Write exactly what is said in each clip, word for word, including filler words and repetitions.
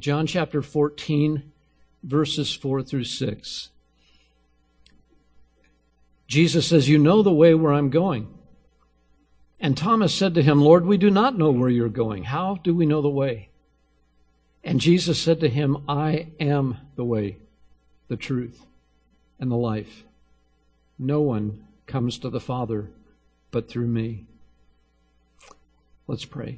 John chapter fourteen, verses four through six. Jesus says, "You know the way where I'm going." And Thomas said to him, "Lord, we do not know where you're going. How do we know the way?" And Jesus said to him, "I am the way, the truth, and the life. No one comes to the Father but through me." Let's pray.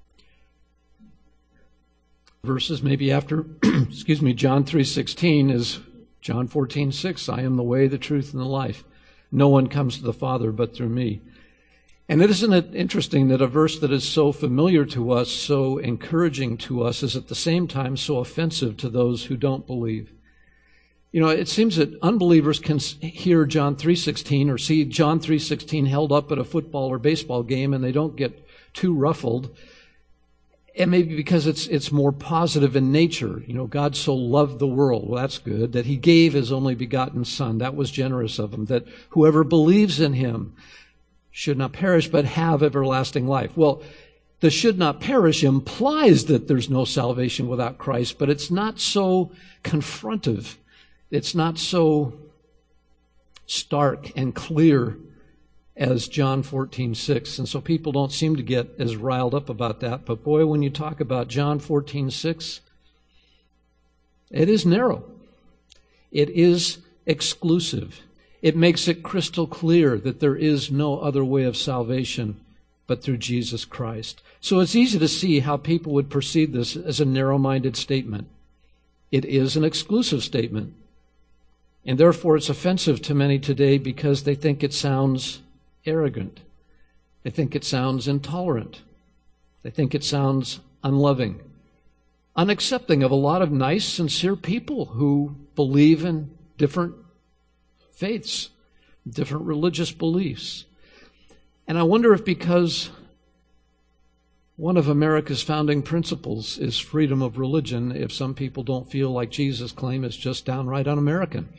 Verses maybe after, excuse me, John three sixteen is John fourteen six. "I am the way, the truth, and the life. No one comes to the Father but through me." And isn't it interesting that a verse that is so familiar to us, so encouraging to us, is at the same time so offensive to those who don't believe? You know, it seems that unbelievers can hear John three sixteen or see John three sixteen held up at a football or baseball game and they don't get too ruffled. And maybe because it's it's more positive in nature. You know, God so loved the world. Well, that's good. That he gave his only begotten Son. That was generous of him. That whoever believes in him should not perish but have everlasting life. Well, the should not perish implies that there's no salvation without Christ, but it's not so confrontive. It's not so stark and clear as John fourteen six. And so people don't seem to get as riled up about that. But boy, when you talk about John fourteen six, it is narrow. It is exclusive. It makes it crystal clear that there is no other way of salvation but through Jesus Christ. So it's easy to see how people would perceive this as a narrow-minded statement. It is an exclusive statement. And therefore it's offensive to many today because they think it sounds arrogant. They think it sounds intolerant. They think it sounds unloving, unaccepting of a lot of nice, sincere people who believe in different faiths, different religious beliefs. And I wonder if because one of America's founding principles is freedom of religion, if some people don't feel like Jesus' claim is just downright un-American.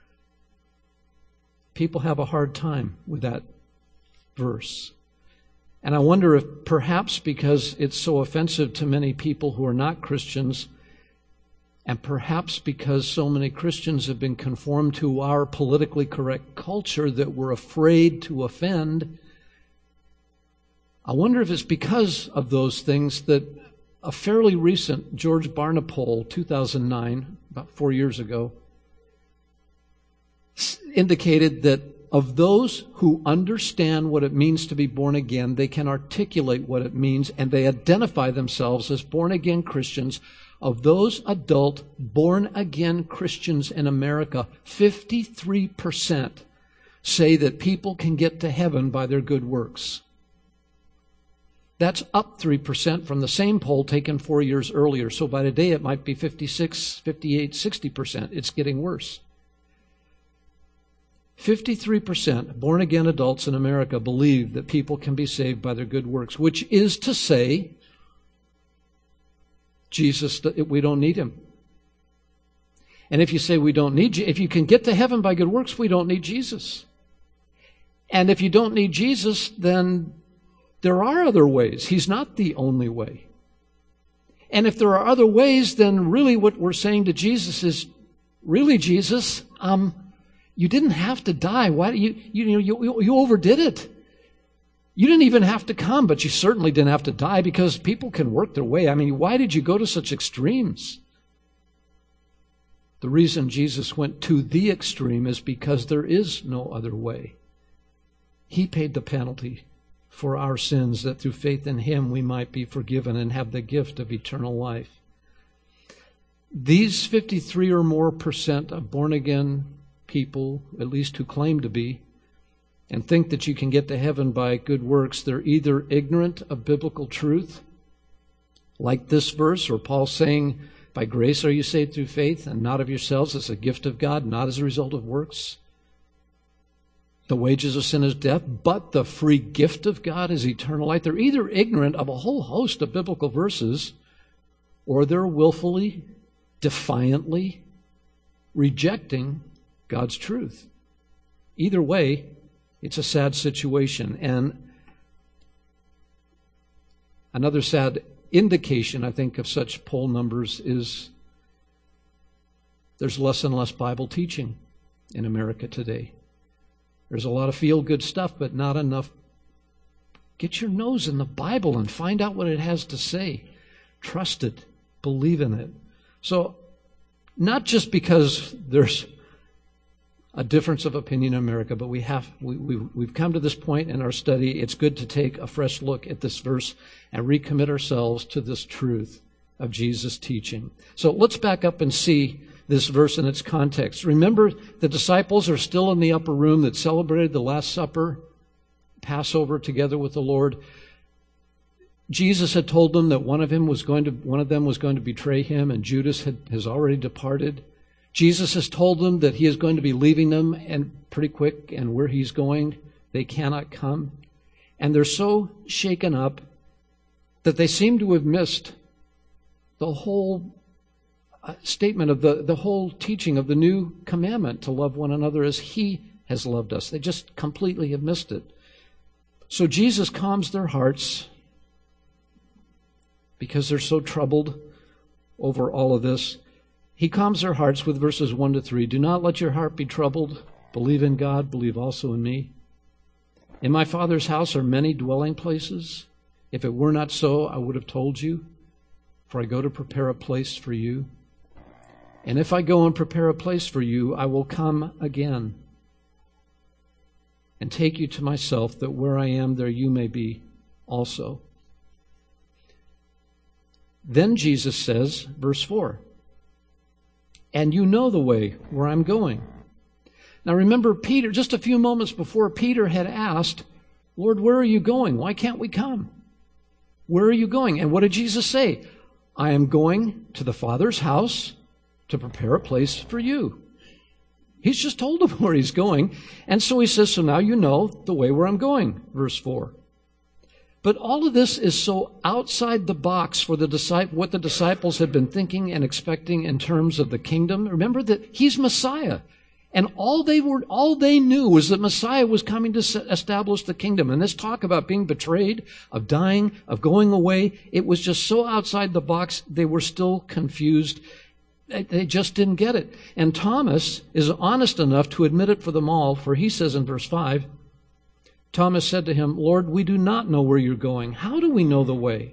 People have a hard time with that verse. And I wonder if perhaps because it's so offensive to many people who are not Christians, and perhaps because so many Christians have been conformed to our politically correct culture that we're afraid to offend, I wonder if it's because of those things that a fairly recent George Barna poll, two thousand nine, about four years ago, indicated that of those who understand what it means to be born again, they can articulate what it means, and they identify themselves as born-again Christians. Of those adult born-again Christians in America, fifty-three percent say that people can get to heaven by their good works. That's up three percent from the same poll taken four years earlier. So by today it might be fifty-six, fifty-eight, sixty percent. It's getting worse. fifty-three percent born-again adults in America believe that people can be saved by their good works, which is to say, Jesus, we don't need him. And if you say we don't need, if you can get to heaven by good works, we don't need Jesus. And if you don't need Jesus, then there are other ways. He's not the only way. And if there are other ways, then really what we're saying to Jesus is, really, Jesus, um, you didn't have to die. Why do you, you, you, you overdid it. You didn't even have to come, but you certainly didn't have to die because people can work their way. I mean, why did you go to such extremes? The reason Jesus went to the extreme is because there is no other way. He paid the penalty for our sins, that through faith in him we might be forgiven and have the gift of eternal life. These fifty-three or more percent of born-again people, at least who claim to be, and think that you can get to heaven by good works, they're either ignorant of biblical truth, like this verse, or Paul saying, by grace are you saved through faith, and not of yourselves, it's a gift of God, not as a result of works. The wages of sin is death, but the free gift of God is eternal life. They're either ignorant of a whole host of biblical verses, or they're willfully, defiantly rejecting God's truth. Either way, it's a sad situation. And another sad indication, I think, of such poll numbers is there's less and less Bible teaching in America today. There's a lot of feel-good stuff, but not enough. Get your nose in the Bible and find out what it has to say. Trust it. Believe in it. So, not just because there's a difference of opinion in America, but we have, we, we, we've come to this point in our study. It's good to take a fresh look at this verse and recommit ourselves to this truth of Jesus' teaching. So let's back up and see this verse in its context. Remember, the disciples are still in the upper room that celebrated the Last Supper, Passover together with the Lord. Jesus had told them that one of him was going to, one of them was going to betray him, and Judas had, has already departed. Jesus has told them that he is going to be leaving them and pretty quick, and where he's going, they cannot come. And they're so shaken up that they seem to have missed the whole statement of the, the whole teaching of the new commandment to love one another as he has loved us. They just completely have missed it. So Jesus calms their hearts because they're so troubled over all of this. He calms their hearts with verses one to three. Do not let your heart be troubled. Believe in God. Believe also in me. In my Father's house are many dwelling places. If it were not so, I would have told you, for I go to prepare a place for you. And if I go and prepare a place for you, I will come again and take you to myself, that where I am, there you may be also. Then Jesus says, verse four, and you know the way where I'm going. Now remember, Peter, just a few moments before, Peter had asked, Lord, where are you going? Why can't we come? Where are you going? And what did Jesus say? I am going to the Father's house to prepare a place for you. He's just told them where he's going. And so he says, so now you know the way where I'm going, verse four. But all of this is so outside the box for the disciple, what the disciples had been thinking and expecting in terms of the kingdom. Remember that he's Messiah. And all they were, all they knew was that Messiah was coming to establish the kingdom. And this talk about being betrayed, of dying, of going away, it was just so outside the box, they were still confused. They just didn't get it. And Thomas is honest enough to admit it for them all, for he says in verse five, Thomas said to him, Lord, we do not know where you're going. How do we know the way?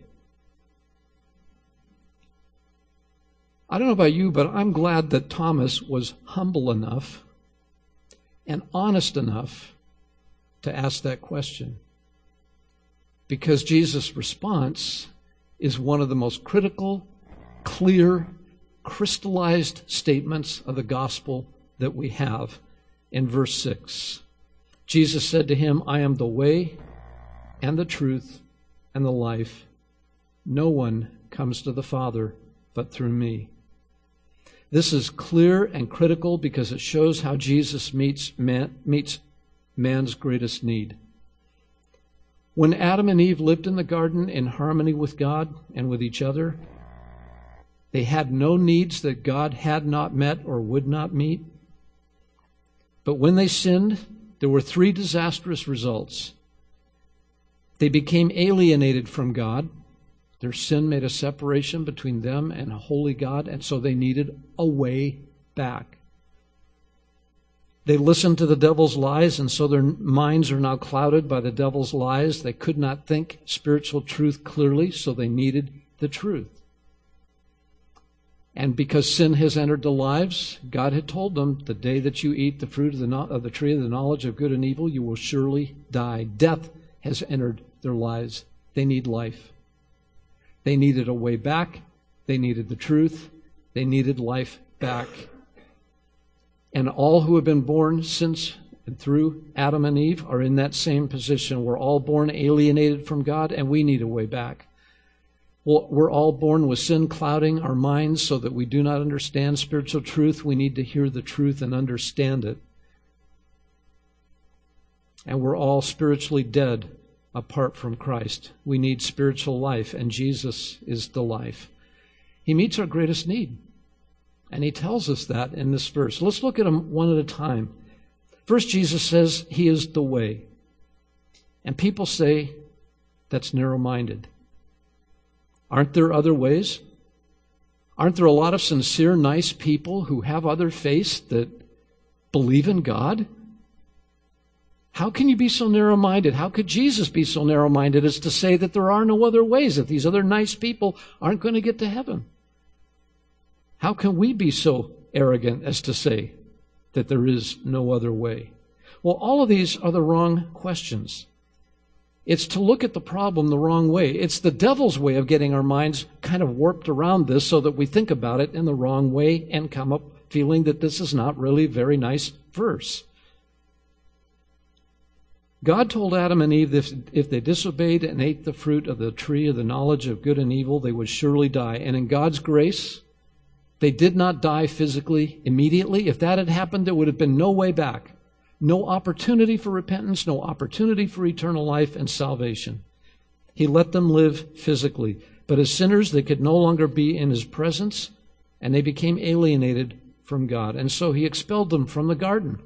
I don't know about you, but I'm glad that Thomas was humble enough and honest enough to ask that question. Because Jesus' response is one of the most critical, clear, crystallized statements of the gospel that we have in verse six. Jesus said to him, I am the way and the truth and the life. No one comes to the Father but through me. This is clear and critical because it shows how Jesus meets man, meets man's greatest need. When Adam and Eve lived in the garden in harmony with God and with each other, they had no needs that God had not met or would not meet. But when they sinned, there were three disastrous results. They became alienated from God. Their sin made a separation between them and a holy God, and so they needed a way back. They listened to the devil's lies, and so their minds are now clouded by the devil's lies. They could not think spiritual truth clearly, so they needed the truth. And because sin has entered their lives, God had told them, the day that you eat the fruit of the, of the tree of the knowledge of good and evil, you will surely die. Death has entered their lives. They need life. They needed a way back. They needed the truth. They needed life back. And all who have been born since and through Adam and Eve are in that same position. We're all born alienated from God, and we need a way back. Well, we're all born with sin clouding our minds so that we do not understand spiritual truth. We need to hear the truth and understand it. And we're all spiritually dead apart from Christ. We need spiritual life, and Jesus is the life. He meets our greatest need, and he tells us that in this verse. Let's look at them one at a time. First, Jesus says he is the way. And people say that's narrow-minded. Aren't there other ways? Aren't there a lot of sincere, nice people who have other faiths that believe in God? How can you be so narrow-minded? How could Jesus be so narrow-minded as to say that there are no other ways, that these other nice people aren't going to get to heaven? How can we be so arrogant as to say that there is no other way? Well, all of these are the wrong questions. It's to look at the problem the wrong way. It's the devil's way of getting our minds kind of warped around this so that we think about it in the wrong way and come up feeling that this is not really a very nice verse. God told Adam and Eve that if they disobeyed and ate the fruit of the tree of the knowledge of good and evil, they would surely die. And in God's grace, they did not die physically immediately. If that had happened, there would have been no way back. No opportunity for repentance, no opportunity for eternal life and salvation. He let them live physically. But as sinners, they could no longer be in His presence, and they became alienated from God. And so He expelled them from the garden,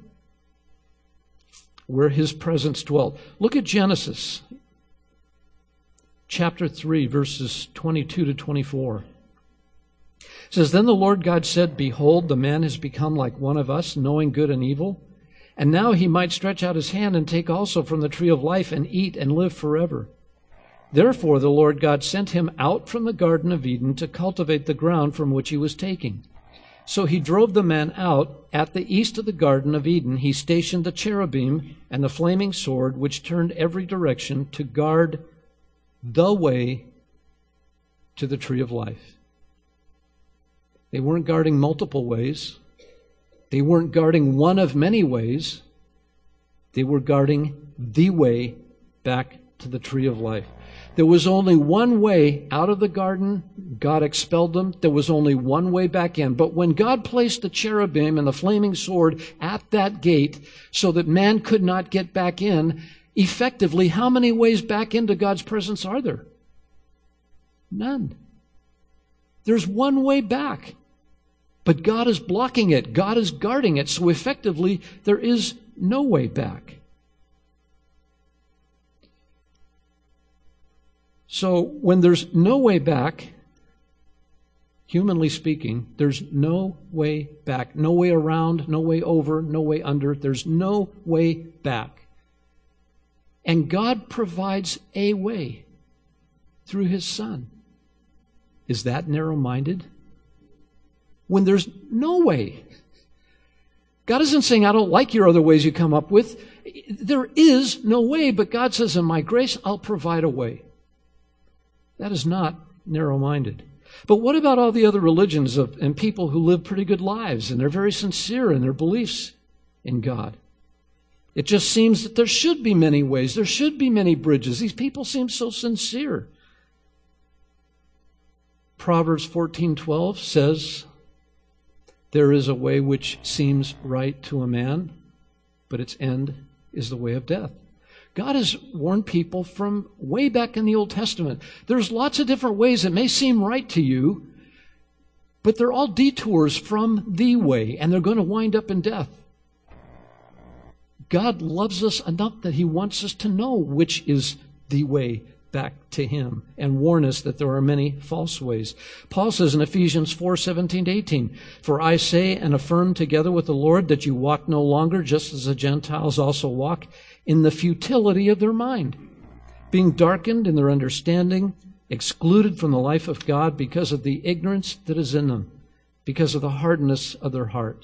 where His presence dwelt. Look at Genesis chapter three, verses twenty-two to twenty-four. It says, Then the Lord God said, Behold, the man has become like one of us, knowing good and evil. And now he might stretch out his hand and take also from the tree of life and eat and live forever. Therefore the Lord God sent him out from the Garden of Eden to cultivate the ground from which he was taking. So he drove the man out. At the east of the Garden of Eden he stationed the cherubim and the flaming sword, which turned every direction to guard the way to the tree of life. They weren't guarding multiple ways. They weren't guarding one of many ways. They were guarding the way back to the tree of life. There was only one way out of the garden. God expelled them. There was only one way back in. But when God placed the cherubim and the flaming sword at that gate so that man could not get back in, effectively, how many ways back into God's presence are there? None. There's one way back. But God is blocking it. God is guarding it. So effectively, there is no way back. So when there's no way back, humanly speaking, there's no way back. No way around, no way over, no way under. There's no way back. And God provides a way through His Son. Is that narrow-minded? When there's no way. God isn't saying, I don't like your other ways you come up with. There is no way, but God says, in my grace, I'll provide a way. That is not narrow-minded. But what about all the other religions of, and people who live pretty good lives, and they're very sincere in their beliefs in God? It just seems that there should be many ways. There should be many bridges. These people seem so sincere. Proverbs fourteen twelve says, There is a way which seems right to a man, but its end is the way of death. God has warned people from way back in the Old Testament. There's lots of different ways that may seem right to you, but they're all detours from the way, and they're going to wind up in death. God loves us enough that He wants us to know which is the way back to Him and warn us that there are many false ways. Paul says in Ephesians four seventeen to eighteen, For I say and affirm together with the Lord that you walk no longer just as the Gentiles also walk in the futility of their mind, being darkened in their understanding, excluded from the life of God because of the ignorance that is in them, because of the hardness of their heart.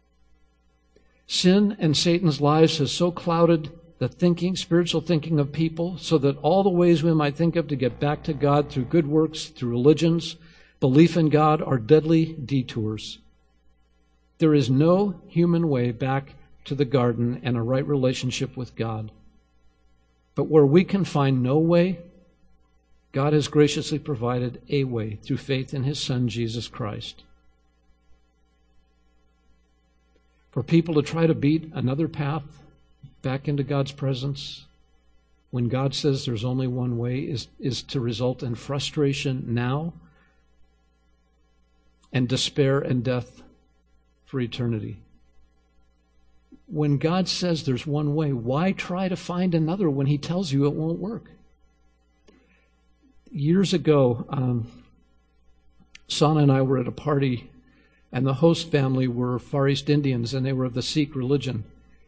Sin and Satan's lives has so clouded the thinking, spiritual thinking of people, so that all the ways we might think of to get back to God through good works, through religions, belief in God, are deadly detours. There is no human way back to the garden and a right relationship with God. But where we can find no way, God has graciously provided a way through faith in His Son, Jesus Christ. For people to try to beat another path back into God's presence, when God says there's only one way, is, is to result in frustration now and despair and death for eternity. When God says there's one way, why try to find another when He tells you it won't work? years ago, um, Sana and I were at a party, and the host family were Far East Indians, and they were of the Sikh religion.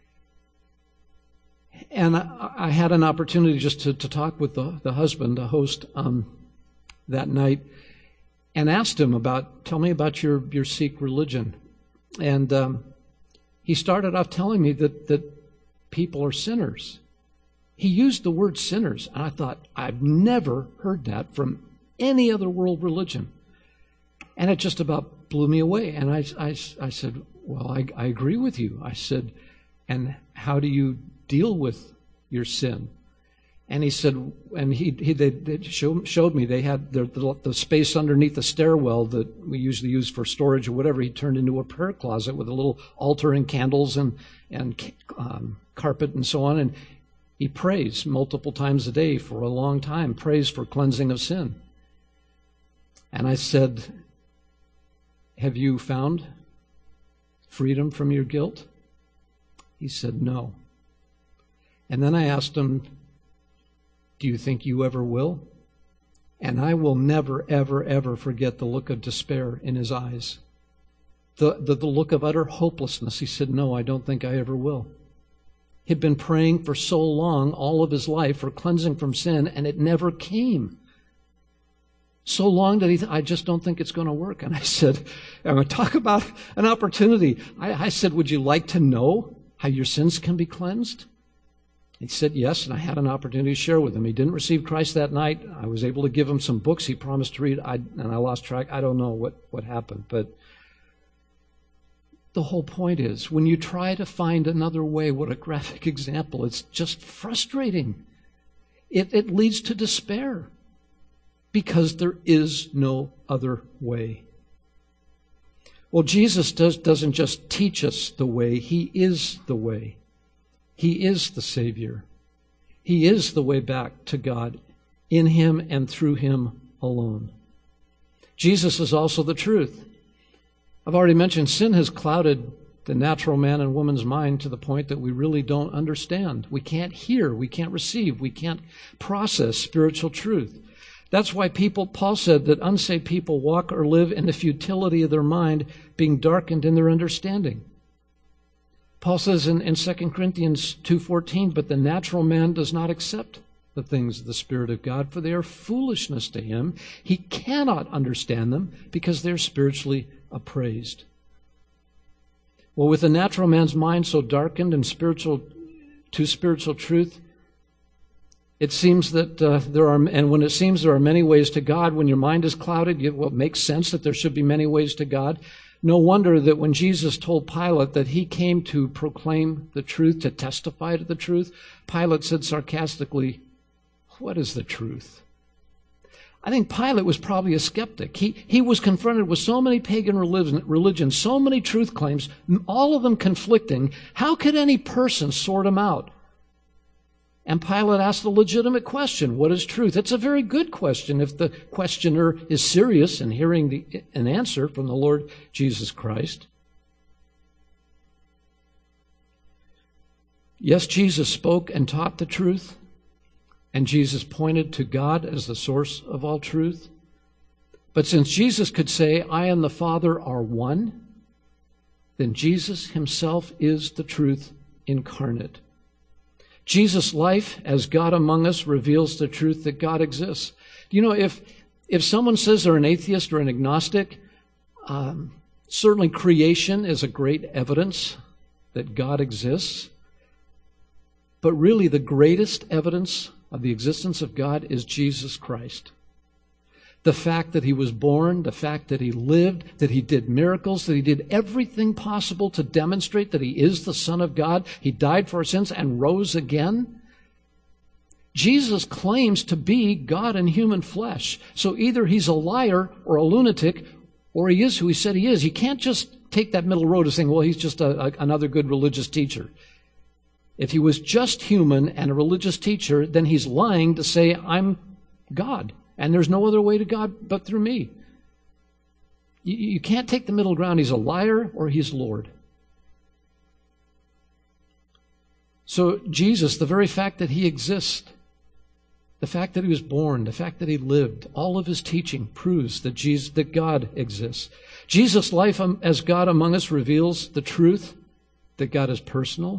And I, I had an opportunity just to, to talk with the, the husband, the host, um, that night, and asked him about, tell me about your, your Sikh religion. And um, he started off telling me that, that people are sinners. He used the word sinners, and I thought, I've never heard that from any other world religion. And it just about blew me away. And I, I, I said, well, I, I agree with you. I said, and how do you deal with your sin? And he said, and he, he they, they show, showed me they had the, the, the space underneath the stairwell that we usually use for storage or whatever. He turned into a prayer closet with a little altar and candles and, and um, carpet and so on. And he prays multiple times a day for a long time, prays for cleansing of sin. And I said, have you found freedom from your guilt? He said, no. And then I asked him, do you think you ever will? And I will never, ever, ever forget the look of despair in his eyes. The, the, the look of utter hopelessness. He said, no, I don't think I ever will. He'd been praying for so long, all of his life, for cleansing from sin, and it never came. So long that he th- I just don't think it's going to work. And I said, I'm going to talk about an opportunity. I, I said, would you like to know how your sins can be cleansed? He said yes, and I had an opportunity to share with him. He didn't receive Christ that night. I was able to give him some books he promised to read, I, and I lost track. I don't know what, what happened. But the whole point is, when you try to find another way, what a graphic example, it's just frustrating. It, it leads to despair because there is no other way. Well, Jesus does, doesn't just teach us the way. He is the way. He is the Savior. He is the way back to God, in Him and through Him alone. Jesus is also the truth. I've already mentioned sin has clouded the natural man and woman's mind to the point that we really don't understand. We can't hear, we can't receive, we can't process spiritual truth. That's why people, Paul said that unsaved people walk or live in the futility of their mind, being darkened in their understanding. Paul says in, in Second Corinthians two fourteen, but the natural man does not accept the things of the Spirit of God, for they are foolishness to him. He cannot understand them because they're spiritually appraised. Well, with the natural man's mind so darkened and spiritual to spiritual truth, it seems that uh, there are, and when it seems there are many ways to God, when your mind is clouded, it, well, it makes sense that there should be many ways to God. No wonder that when Jesus told Pilate that he came to proclaim the truth, to testify to the truth, Pilate said sarcastically, what is the truth? I think Pilate was probably a skeptic. He, he was confronted with so many pagan religion, religions, so many truth claims, all of them conflicting. How could any person sort them out? And Pilate asked a legitimate question, what is truth? It's a very good question if the questioner is serious in hearing the, an answer from the Lord Jesus Christ. Yes, Jesus spoke and taught the truth, and Jesus pointed to God as the source of all truth. But since Jesus could say, I and the Father are one, then Jesus himself is the truth incarnate. Jesus' life as God among us reveals the truth that God exists. You know, if if someone says they're an atheist or an agnostic, um, certainly creation is a great evidence that God exists. But really the greatest evidence of the existence of God is Jesus Christ. The fact that he was born, the fact that he lived, that he did miracles, that he did everything possible to demonstrate that he is the Son of God. He died for our sins and rose again. Jesus claims to be God in human flesh. So either he's a liar or a lunatic, or he is who he said he is. You can't just take that middle road of saying, well, he's just a, a, another good religious teacher. If he was just human and a religious teacher, then he's lying to say, I'm God. And there's no other way to God but through me. You, you can't take the middle ground. He's a liar or he's Lord. So Jesus, the very fact that he exists, The fact that he was born, the fact that he lived, all of his teaching proves that Jesus, that God exists. Jesus' life as God among us reveals the truth that God is personal.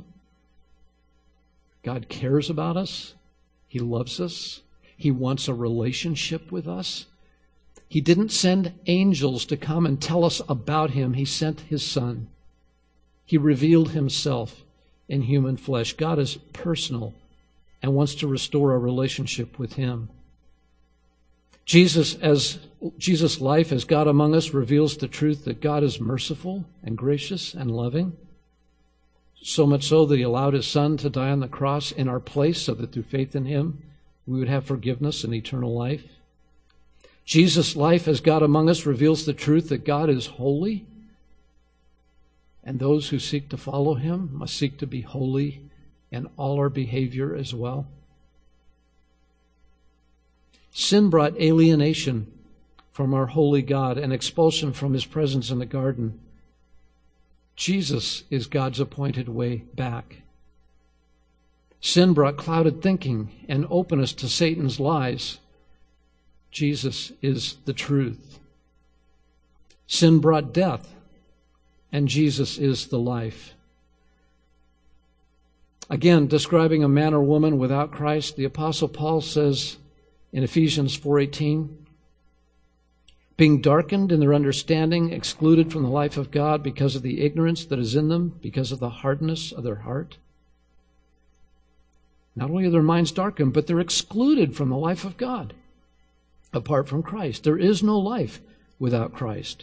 God cares about us. He loves us. He wants a relationship with us. He didn't send angels to come and tell us about him. He sent his Son. He revealed himself in human flesh. God is personal and wants to restore our relationship with him. Jesus, as Jesus' life as God among us reveals the truth that God is merciful and gracious and loving. So much so that he allowed his Son to die on the cross in our place so that through faith in him we would have forgiveness and eternal life. Jesus' life as God among us reveals the truth that God is holy, and those who seek to follow him must seek to be holy in all our behavior as well. Sin brought alienation from our holy God and expulsion from his presence in the garden. Jesus is God's appointed way back. Sin brought clouded thinking and openness to Satan's lies. Jesus is the truth. Sin brought death, and Jesus is the life. Again, describing a man or woman without Christ, the Apostle Paul says in Ephesians four eighteen, being darkened in their understanding, excluded from the life of God because of the ignorance that is in them, because of the hardness of their heart. Not only are their minds darkened, but they're excluded from the life of God apart from Christ. There is no life without Christ.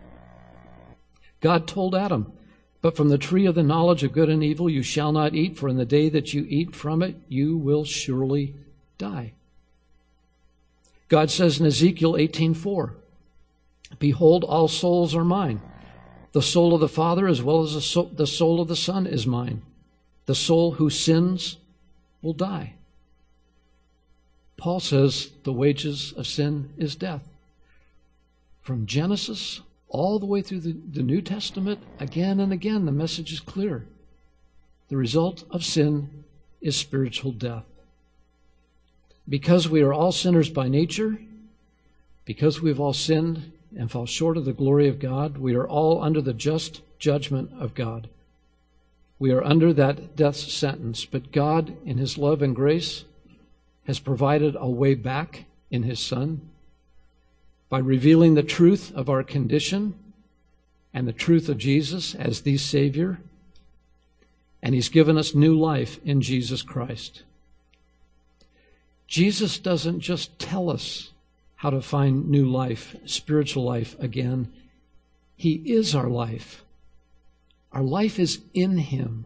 God told Adam, but from the tree of the knowledge of good and evil you shall not eat, for in the day that you eat from it, you will surely die. God says in Ezekiel eighteen four, behold, all souls are mine. The soul of the Father as well as the soul, the soul of the Son is mine. The soul who sins will die. Paul says the wages of sin is death. From Genesis all the way through the, the New Testament, again and again, the message is clear. The result of sin is spiritual death. Because we are all sinners by nature, because we've all sinned and fall short of the glory of God, we are all under the just judgment of God. We are under that death sentence, but God, in his love and grace, has provided a way back in his Son by revealing the truth of our condition and the truth of Jesus as the Savior. And he's given us new life in Jesus Christ. Jesus doesn't just tell us how to find new life, spiritual life again. He is our life. Our life is in him.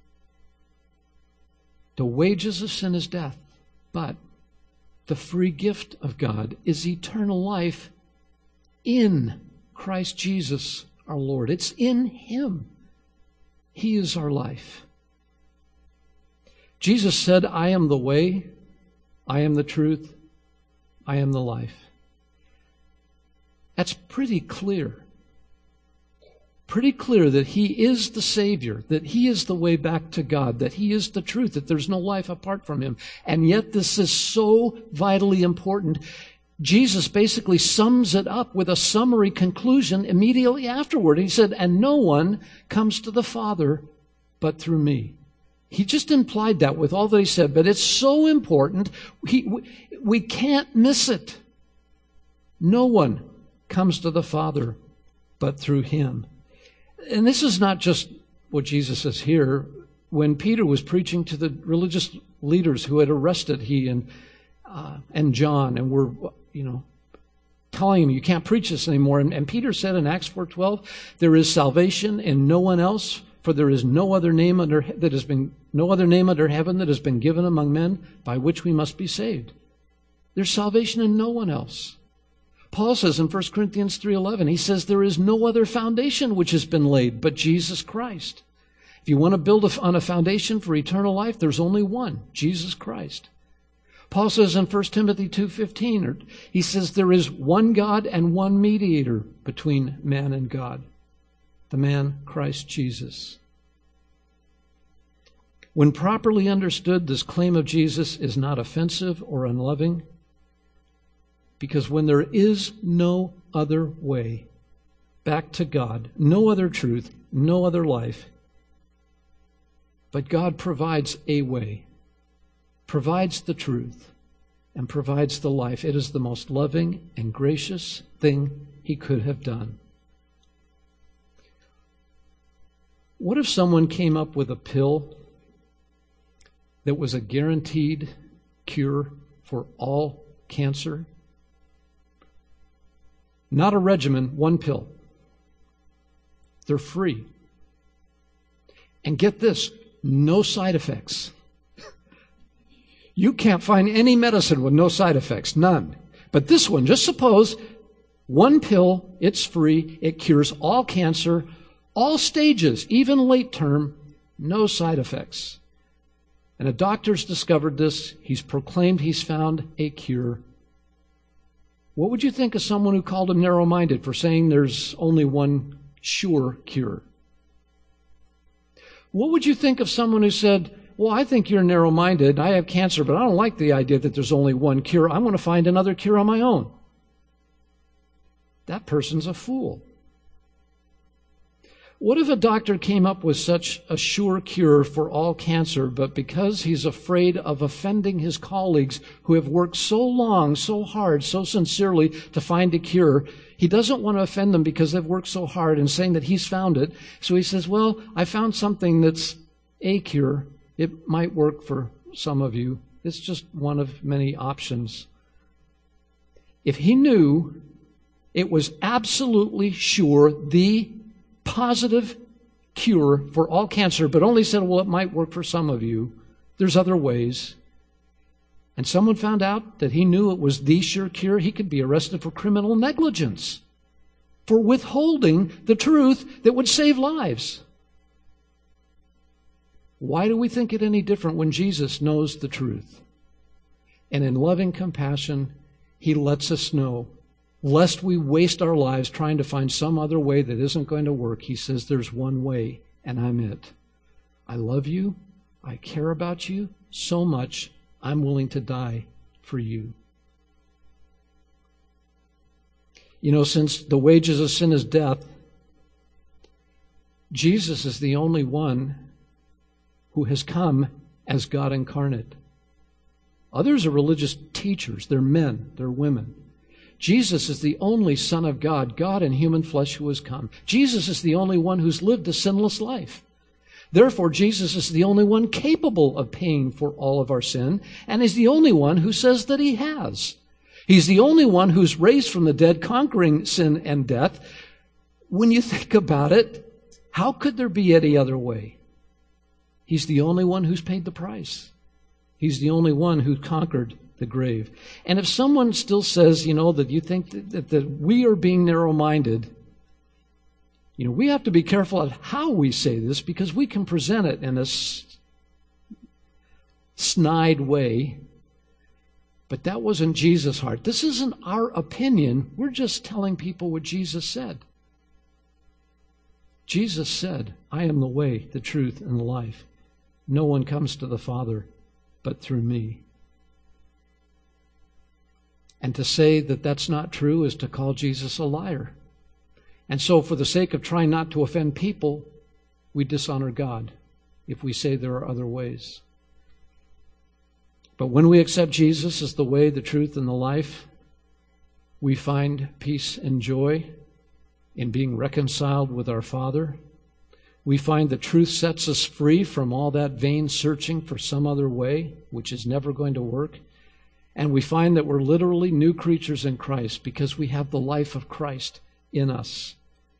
The wages of sin is death, but the free gift of God is eternal life in Christ Jesus our Lord. It's in him. He is our life. Jesus said, I am the way, I am the truth, I am the life. That's pretty clear. Pretty clear that he is the Savior, that he is the way back to God, that he is the truth, that there's no life apart from him. And yet this is so vitally important. Jesus basically sums it up with a summary conclusion immediately afterward. He said, and no one comes to the Father but through me. He just implied that with all that he said, but it's so important, he, we, we can't miss it. No one comes to the Father but through him. And this is not just what Jesus says here. When Peter was preaching to the religious leaders who had arrested he and uh, and John and were, you know, telling him, you can't preach this anymore. And, and Peter said in Acts four twelve, there is salvation in no one else, for there is no other name under that has been no other name under heaven that has been given among men by which we must be saved. There's salvation in no one else. Paul says in First Corinthians three eleven, he says there is no other foundation which has been laid but Jesus Christ. If you want to build a, on a foundation for eternal life, there's only one, Jesus Christ. Paul says in First Timothy two fifteen, he says there is one God and one mediator between man and God, the man Christ Jesus. When properly understood, this claim of Jesus is not offensive or unloving, because when there is no other way back to God, no other truth, no other life, but God provides a way, provides the truth, and provides the life. It is the most loving and gracious thing he could have done. What if someone came up with a pill that was a guaranteed cure for all cancer? Not a regimen, one pill. They're free. And get this, no side effects. You can't find any medicine with no side effects, none. But this one, just suppose, one pill, it's free, it cures all cancer, all stages, even late term, no side effects. And a doctor's discovered this. He's proclaimed he's found a cure. What would you think of someone who called him narrow-minded for saying there's only one sure cure? What would you think of someone who said, well, I think you're narrow-minded. I have cancer, but I don't like the idea that there's only one cure. I want to find another cure on my own. That person's a fool. What if a doctor came up with such a sure cure for all cancer, but because he's afraid of offending his colleagues who have worked so long, so hard, so sincerely to find a cure, he doesn't want to offend them because they've worked so hard in saying that he's found it. So he says, well, I found something that's a cure. It might work for some of you. It's just one of many options. If he knew it was absolutely sure the positive cure for all cancer, but only said, well, it might work for some of you, there's other ways, and someone found out that he knew it was the sure cure, he could be arrested for criminal negligence, for withholding the truth that would save lives. Why do we think it any different when Jesus knows the truth? And in loving compassion, he lets us know, lest we waste our lives trying to find some other way that isn't going to work. He says there's one way, and I'm it. I love you. I care about you so much, I'm willing to die for you. You know, since the wages of sin is death, Jesus is the only one who has come as God incarnate. Others are religious teachers. They're men. They're women. Jesus is the only Son of God, God in human flesh who has come. Jesus is the only one who's lived a sinless life. Therefore, Jesus is the only one capable of paying for all of our sin, and is the only one who says that he has. He's the only one who's raised from the dead, conquering sin and death. When you think about it, how could there be any other way? He's the only one who's paid the price. He's the only one who conquered the grave. And if someone still says, you know, that you think that, that, that we are being narrow-minded, you know, we have to be careful of how we say this, because we can present it in a snide way. But that wasn't Jesus' heart. This isn't our opinion. We're just telling people what Jesus said. Jesus said, I am the way, the truth, and the life. No one comes to the Father but through me. And to say that that's not true is to call Jesus a liar. And so for the sake of trying not to offend people, we dishonor God if we say there are other ways. But when we accept Jesus as the way, the truth, and the life, we find peace and joy in being reconciled with our Father. We find the truth sets us free from all that vain searching for some other way, which is never going to work. And we find that we're literally new creatures in Christ because we have the life of Christ in us.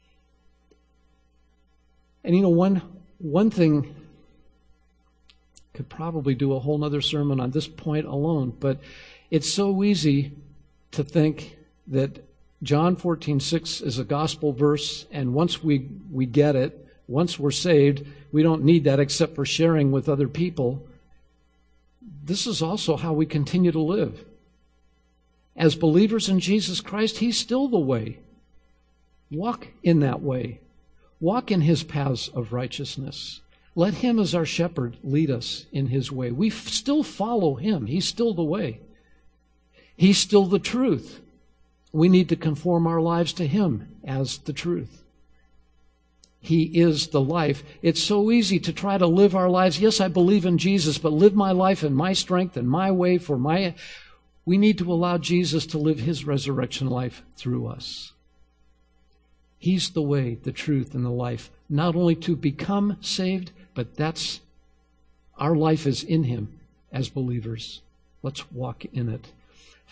And you know, one, one thing, could probably do a whole other sermon on this point alone, but it's so easy to think that John fourteen six is a gospel verse, and once we, we get it, once we're saved, we don't need that except for sharing with other people. This is also how we continue to live. As believers in Jesus Christ, He's still the way. Walk in that way. Walk in His paths of righteousness. Let him as our shepherd lead us in his way. We f- still follow him. He's still the way. He's still the truth. We need to conform our lives to him as the truth. He is the life. It's so easy to try to live our lives. Yes, I believe in Jesus, but live my life in my strength and my way for my... We need to allow Jesus to live his resurrection life through us. He's the way, the truth, and the life. Not only to become saved, but that's our life is in him as believers. Let's walk in it.